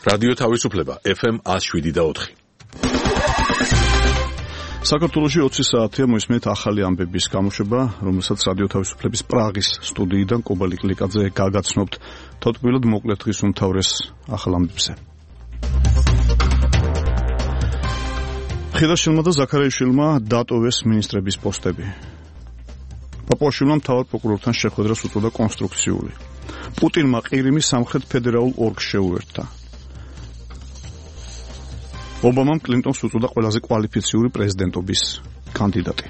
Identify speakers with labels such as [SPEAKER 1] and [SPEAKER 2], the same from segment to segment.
[SPEAKER 1] რადიო თავისუფლება FM 107.4.
[SPEAKER 2] საქართველოში 20 საათია მოისმენთ ახალი ამბების გამოშვება, რომელსაც რადიო თავისუფლების პრაღის სტუდიიდან კობა ლიკლიკაძე გაგაცნობთ. თოთბილად მოკლედ დღის უმთავრეს ახალ ამბებზე. ხიდაშვილმა და ზაქარიაშვილმა დატოვეს მინისტრების პოსტები. პაპუაშვილმა მთავარ პროკურორთან შეხვედრას უწოდა კონსტრუქციული. პუტინმა ყირიმის სამხრეთ ფედერალურ ოლქს შეუერთდა. ობამამ კლინტონს უწოდა ყველაზე კვალიფიციური პრეზიდენტობის კანდიდატი.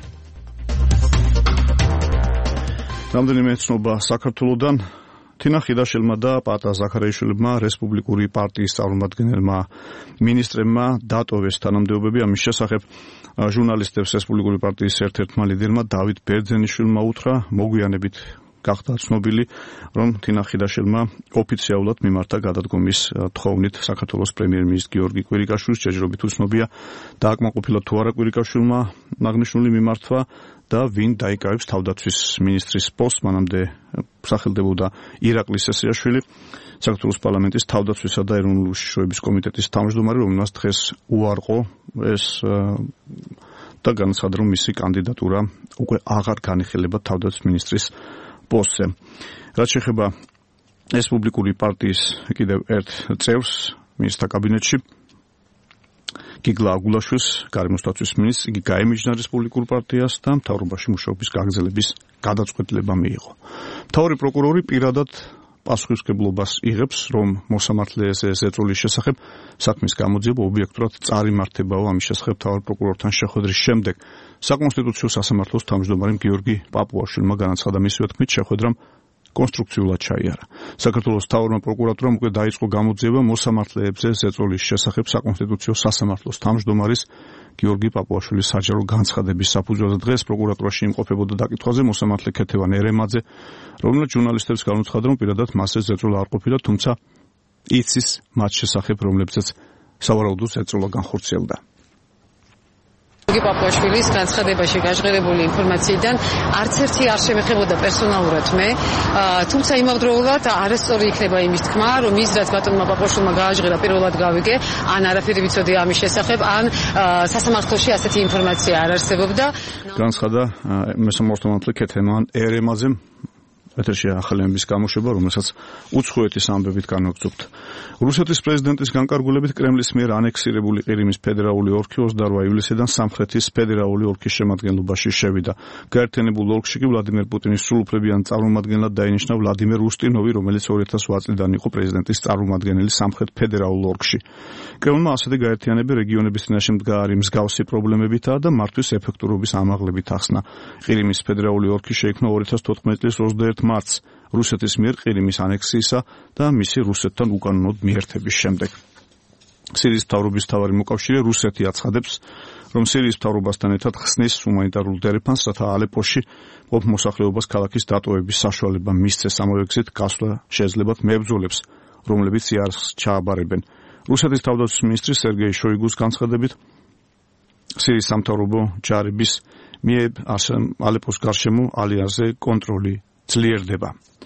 [SPEAKER 2] რამდენიმე ცნობა საქართველოდან. თინა ხიდაშვილმა და პატა ზაქარიაშვილმა რესპუბლიკური პარტიის წარმომადგენელმა მინისტრებმა დატოვეს თანამდებობები. ამის შესახებ ჟურნალისტებს რესპუბლიკური პარტიის ერთ-ერთმა ლიდერმა დავით ბერძენიშვილმა უთხრა, მოგვიანებით გახდა ცნობილი, რომ თინა ხიდაშვილმა ოფიციალურად მიმართა გადადგომის თხოვნით საქართველოს პრემიერ-მინისტრ გიორგი კვირიკაშვილს. ჯერჯერობით უცნობია დააკმაყოფილა თუ არა კვირიკაშვილმა აღნიშნული მიმართვა და ვინ დაიკავებს თავდაცვის მინისტრის პოსტს. მანამდე სახელდებოდა ირაკლი სესიაშვილი, საქართველოს პარლამენტის თავდაცვისა და ეროვნული უშიშროების კომიტეტის თავმჯდომარე, რომელმაც დღეს უარყო ეს და განაცხადა, რომ მისი კანდიდატურა უკვე აღარ განიხილება თავდაცვის მინისტრის პოსტზე. რაც შეეხება რესპუბლიკური პარტიის კიდევ ერთ წევრს მინისტრთა კაბინეტში, გიგლა აგულაშვილს, გარემოსდაცვის მინისტრს, იგი გაემიჯნა რესპუბლიკურ პარტიას და მთავრობაში მუშაობის გაგრძელების გადაწყვეტილება მიიღო. მთავარი პროკურორი პირადად პასუხისმგებლობას იღებს, რომ მოსამართლეზე ზეწოლის შესახებ საქმის გამოძიება ობიექტურად წარიმართებაო. ამის შესახებ მთავარ პროკურორთან შეხვედრის შემდეგ საკონსტიტუციო სასამართლოს თავმჯდომარემ გიორგი პაპუაშვილმა განაცხადა, მისივე თქმით, შეხვედრამ კონსტრუქციულად ჩაიარა. საქართველოს მთავარმა პროკურატურამ უკვე დაიწყო გამოძიება მოსამართლეებზე ზეწოლის შესახებ საკონსტიტუციო სასამართლოს თავმჯდომარის გიორგი პაპუაშვილის საჯარო განცხადების საფუძველზე. დღეს პროკურატურაში იმყოფებოდა დაკითხვაზე მოსამართლე ქეთევან ერემაძე, რომელიც ჟურნალისტებს განუცხადა, რომ პირადად მასზე ზეწოლა არ ყოფილა, თუმცა იცის მათ შესახებ, რომლებზეც სავარაუდო ზეწოლა განხორციელდა.
[SPEAKER 3] გიორგი პაპუაშვილის განცხადებაში გაჟღერებული ინფორმაციიდან არც ერთი არ შემეხებოდა პერსონალურად მე, თუმცა იმავდროულად არასწორი იქნება იმის თქმა, რომ ის რაც ბატონმა პაპუაშვილმა გააჟღერა პირველად გავიგე, ან არაფერი ვიცოდი ამის შესახებ, ან სასამართლოში ასეთი ინფორმაცია არ არსებობდა.
[SPEAKER 2] განცხადა მოსამართლე ქეთევან ერემაძემ. ეთერში ახალი ამბების გამოშვება, რომელსაც უცხოეთის ამბებით განვაგრძობთ. რუსეთის პრეზიდენტის განკარგულებით კრემლის მიერ ანექსირებული ყირიმის ფედერალური ოლქი 28 ივლისიდან სამხრეთის ფედერალური ოლქის შემადგენლობაში შევიდა. გაერთიანებულ ოლქში კი ვლადიმერ პუტინის სრულუფლებიან წარმომადგენლად დაინიშნა ვლადიმერ უსტინოვი, რომელიც 2008 წლიდან იყო პრეზიდენტის წარმომადგენელი სამხრეთ ფედერალურ ოლქში. კრემლმა ასეთი გაერთიანები რეგიონების წინაშე მდგარი მსგავსი პრობლემებითაა და მართვის ეფექტურობის ამაღლებით ახსნა. ყირიმის ფედერალური ოლქი შეიქმნა 2014 წლის 21 მარტს რუსეთის მიერ ყირიმის ანექსიისა და მისი რუსეთთან უკანონოდ მიერთების შემდეგ. სირიის მთავრობის მთავარი მოკავშირე რუსეთი აცხადებს, რომ სირიის მთავრობასთან ერთად ხსნის ჰუმანიტარულ დერეფანს, რათა ალეპოში მყოფ მოსახლეობას ქალაქის დატოვების საშუალება მისცეს. ამავე გზით გასვლა შეეძლებათ მებრძოლებს, რომლებიც იარსს ჩააბარებენ. რუსეთის თავდაცვის მინისტრი სერგეი შოიგუს განცხადებით, სირიის სამთავრობო ჯარების მიერ ალეპოს გარშემო ალიანზე კონტროლი ძლიერდება.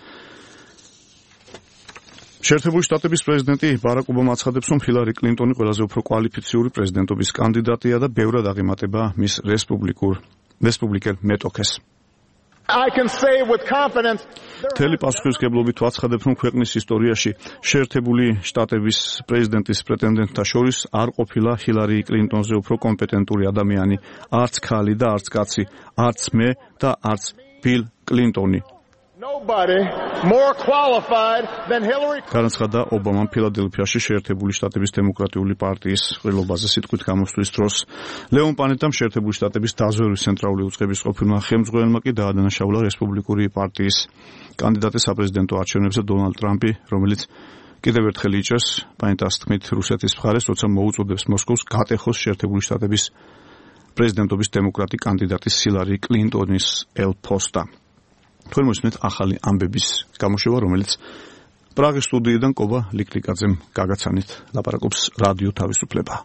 [SPEAKER 2] შეერთებული შტატების პრეზიდენტი ბარაკ ობამა აცხადებს, რომ ჰილარი კლინტონი ყველაზე უფრო კვალიფიციური პრეზიდენტობის კანდიდატია და ბევრად აღემატება მის რესპუბლიკელ მეტოქეს. მთელი პასუხისმგებლობით ვაცხადებ, რომ ქვეყნის ისტორიაში შეერთებული შტატების პრეზიდენტის პრეტენდენტთა შორის არ ყოფილა ჰილარი კლინტონზე უფრო კომპეტენტური ადამიანი, არც ქალი და არც კაცი, არც მე და არც ბილ კლინტონი. განაცხადა ობამამ ფილადელფიაში შეერთებული შტატების დემოკრატიული პარტიის ყრილობაზე სიტყვით გამოსვლის დროს. ლეონ პანეტამ შეერთებული შტატების დაზვერვის ცენტრალური უწყების ყოფილმა ხელმძღვანელმა კი დაადანაშაულა რესპუბლიკური პარტიის კანდიდატი საპრეზიდენტო არჩევნებზე დონალდ ტრამპი, რომელიც კიდევ ერთხელ იჭერს პანეტას თქმით რუსეთის მხარეს, როცა მოუწოდებს მოსკოვს გატეხოს შეერთებული შტატების პრეზიდენტობის დემოკრატი კანდიდატის ჰილარი კლინტონის ელ-პოსტა. თქვენ მოსმენთ ახალი ამბების გამოშვება, რომელიც პრაღის სტუდიიდან კობა ლიკლიკაძემ გაგაცანით ლაპარაკობს რადიო თავისუფლება.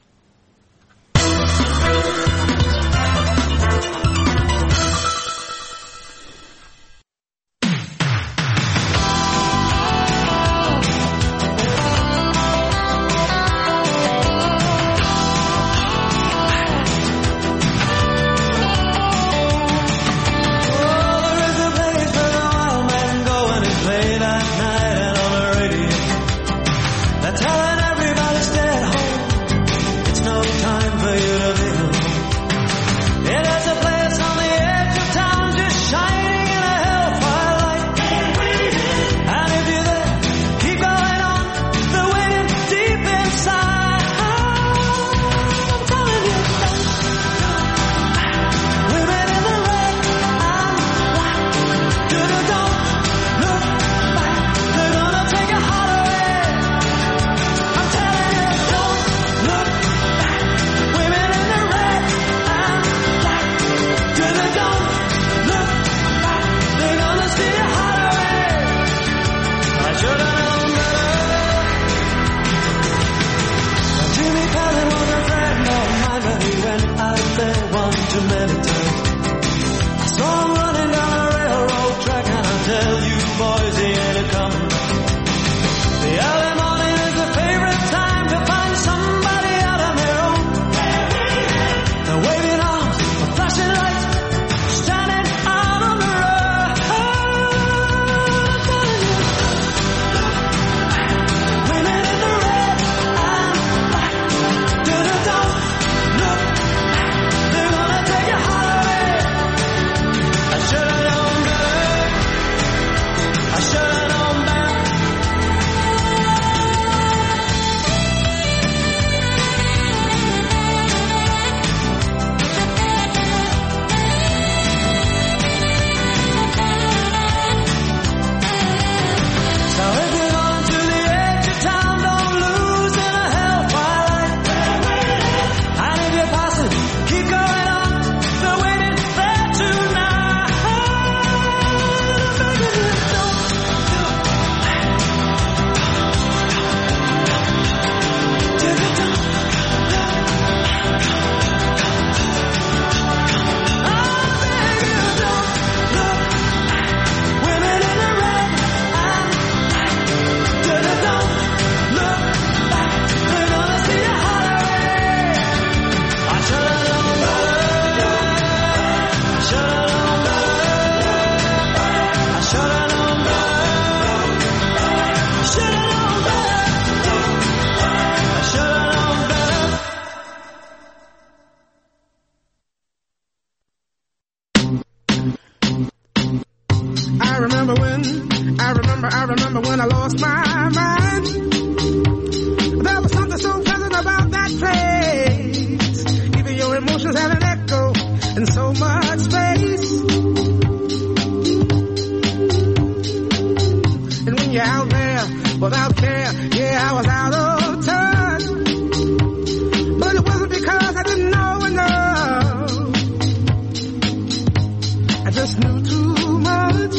[SPEAKER 4] I remember when I lost my mind. There was something so pleasant about that place. Even your emotions had an echo in so much space. And when you're out there without care, yeah, I was out of touch. But it wasn't because I didn't know enough. I just knew too much.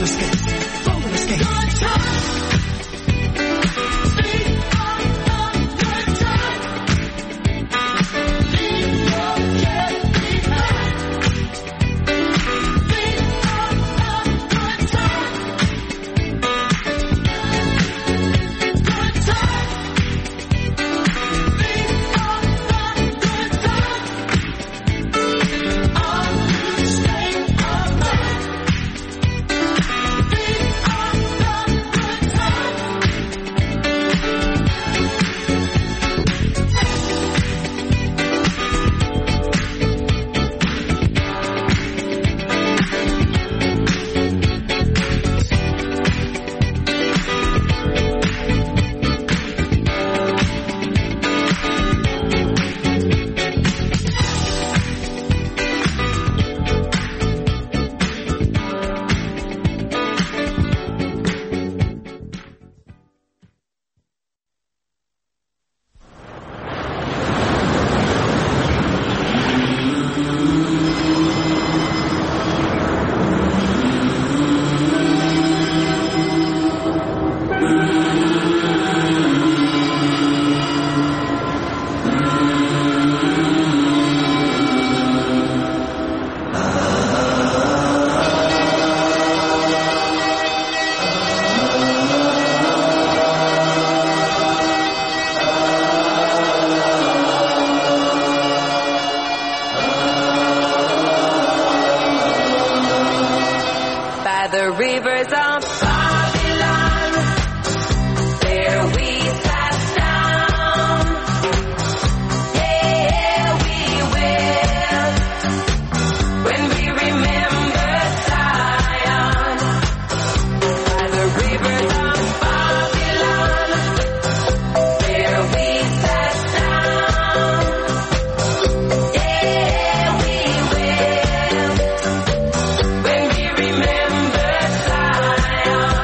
[SPEAKER 5] The rivers of Babylon, there we sat down. Yeah, we will, when we remember Zion. By the rivers of Babylon, there we sat down. Yeah, we will, when we remember Zion.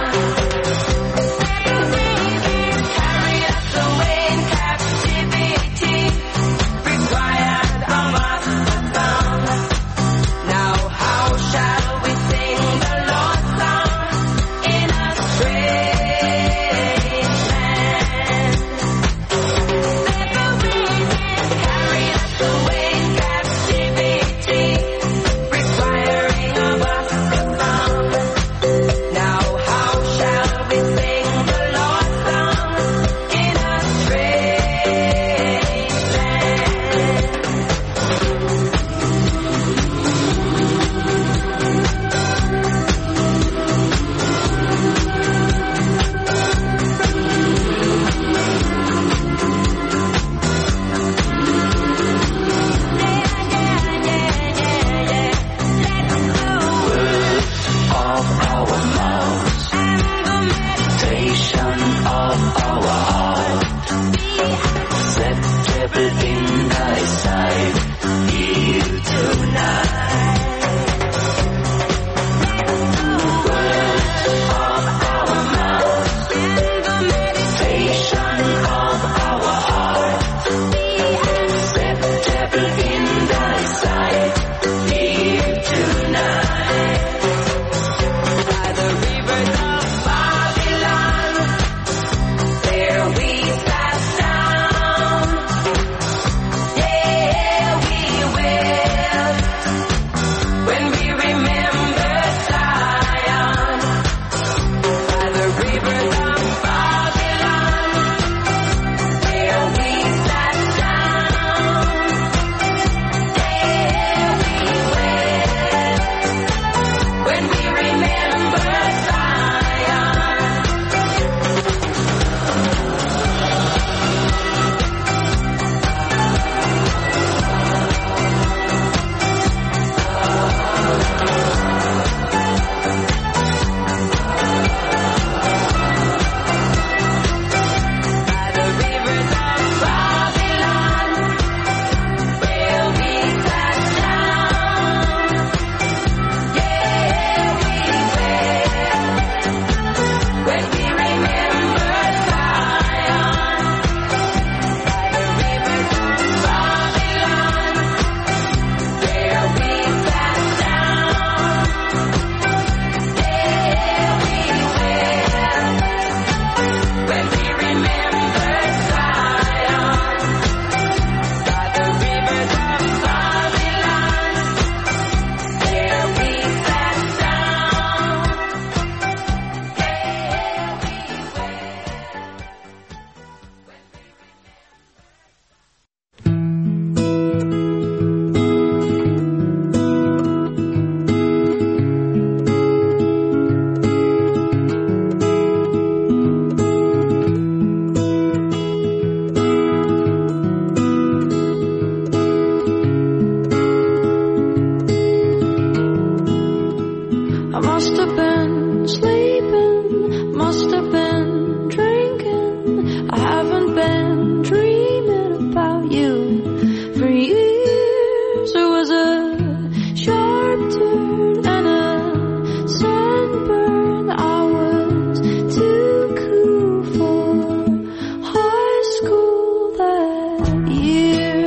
[SPEAKER 6] been sleeping, must have been drinking. I haven't been dreaming about you for years. There was a sharp turn and a sunburn. I was too cool for high school that year.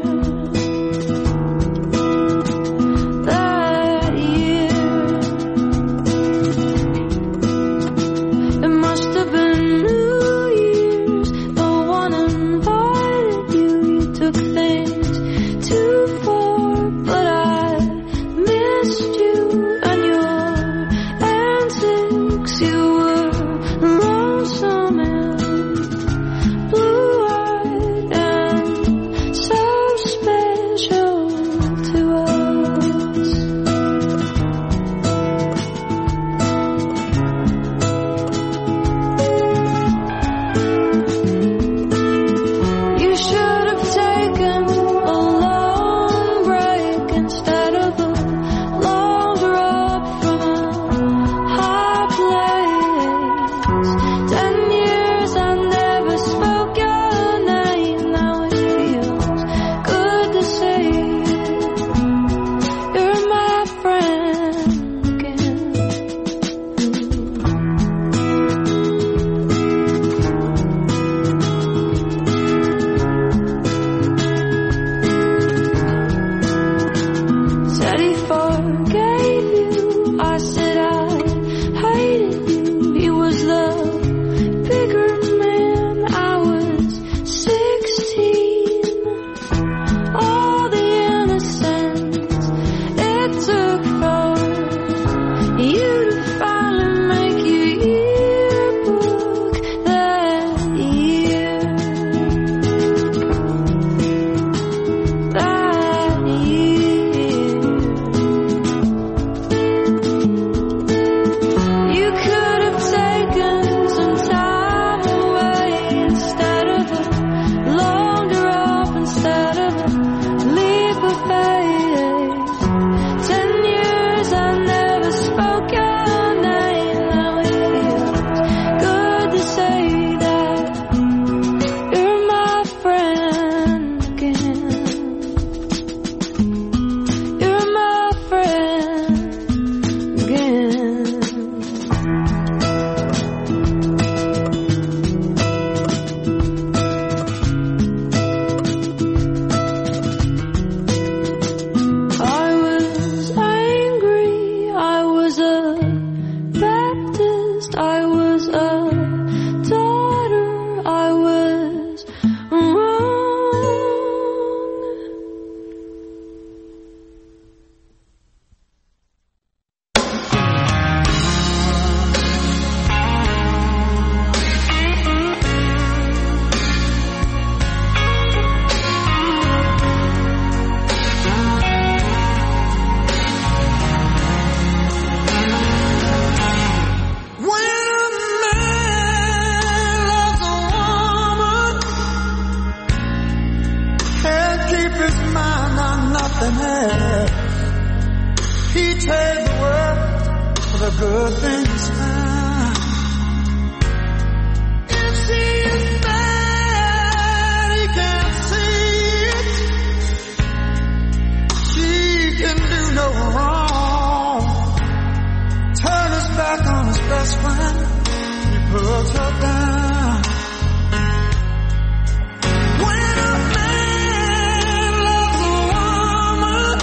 [SPEAKER 6] That year. It must have been New Year's, the one invited you. You took things too far, but I missed you and your antics. You were lonesome and blue-eyed and so special to us. You should have taken a long break instead of a long drop from a high place. 10 years I never spoke your name. Now it feels good to say you're my friend again. Said he forgave you. I said I hated you. He was the bigger man. I was 16. All the innocence it took for you to finally make your yearbook that year. That year. You could have taken some time away instead of a long drop, instead of a leap of faith. 10 years I never spoke your name. Now it feels good to say that you're my friend again. You're my friend again. I was angry, I was a Baptist, I was a daughter, I was wrong.
[SPEAKER 4] When a man loves a woman, can't keep his mind on nothing else. He trades the world for the good things found. If she is bad, he can't see it. She can do no wrong. Turn his back on his best friend, he puts her down. When a man loves a woman,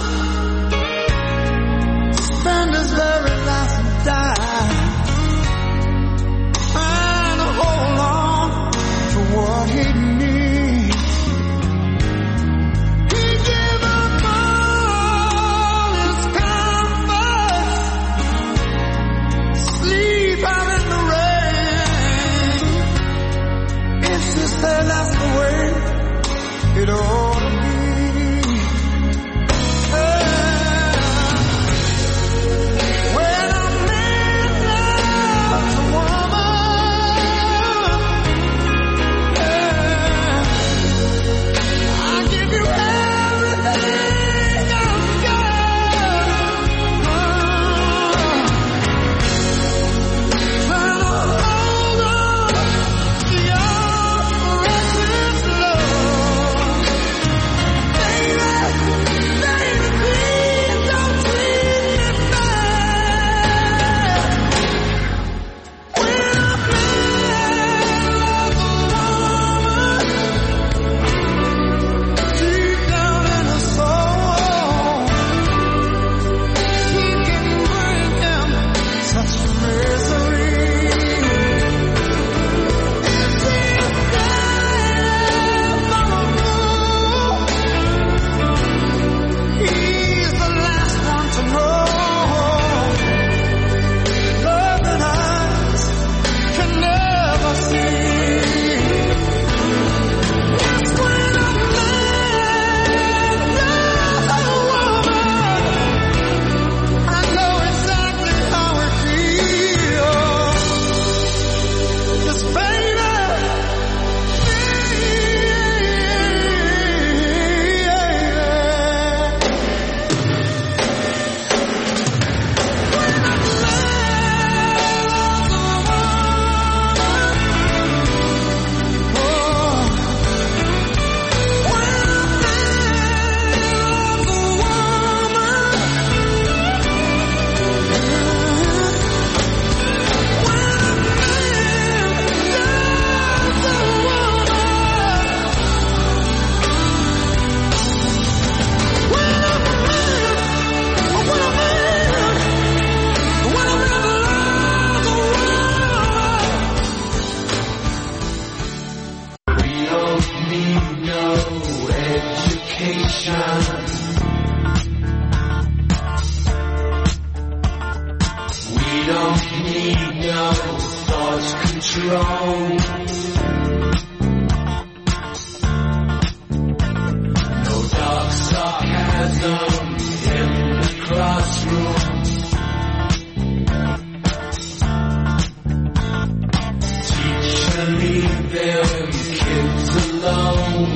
[SPEAKER 4] spend his very last dime, trying to hold on to what he needs. He give up all his comforts, sleep out in the rain. If she said that's the way it ought to be. When a man loves a woman, I give you everything I've got.
[SPEAKER 7] need no thought control. No dark sarcasm in the classroom. Teacher, leave them kids alone.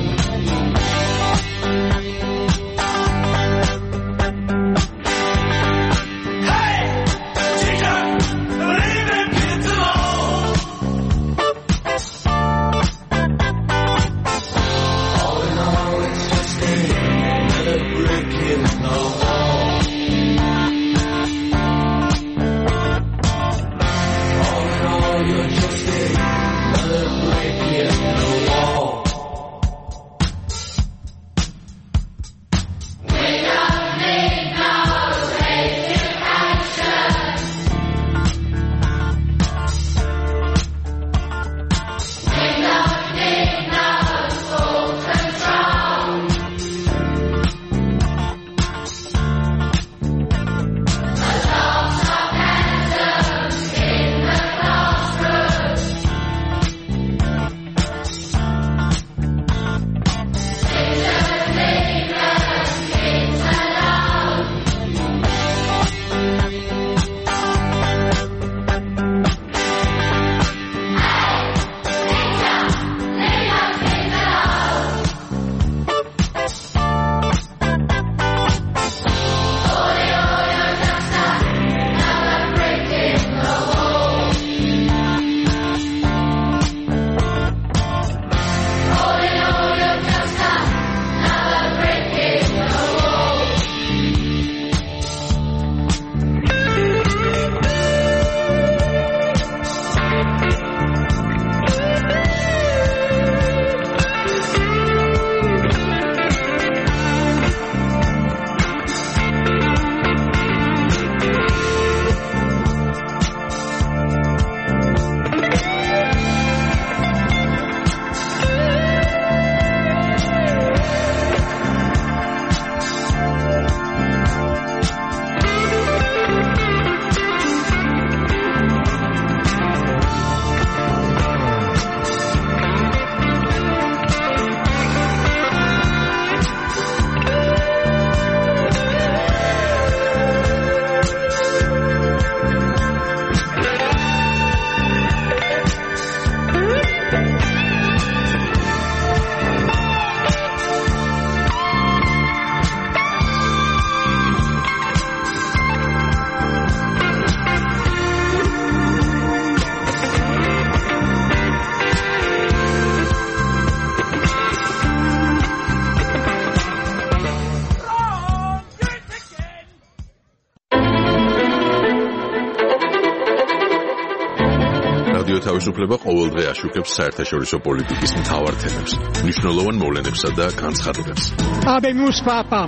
[SPEAKER 1] თავისუფლება ყოველდღე აშუქებს საერთაშორისო პოლიტიკის მთავარ თემებს, მნიშვნელოვან მოვლენებსა და განცხადებებს.
[SPEAKER 8] Habemos papa.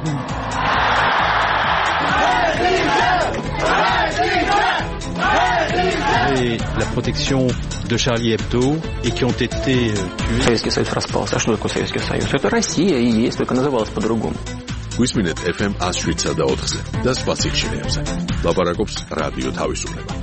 [SPEAKER 9] Et la protection de Charlie Hebdo et qui ont été tués.
[SPEAKER 10] Советский Союз распался. А что такое Советский Союз? Это Россия и есть, только называлась по-другому.
[SPEAKER 1] გვისმინეთ FM 107 და 4-ზე და სხვა სიგნალებზე. ლაპარაკობს რადიო თავისუფლება.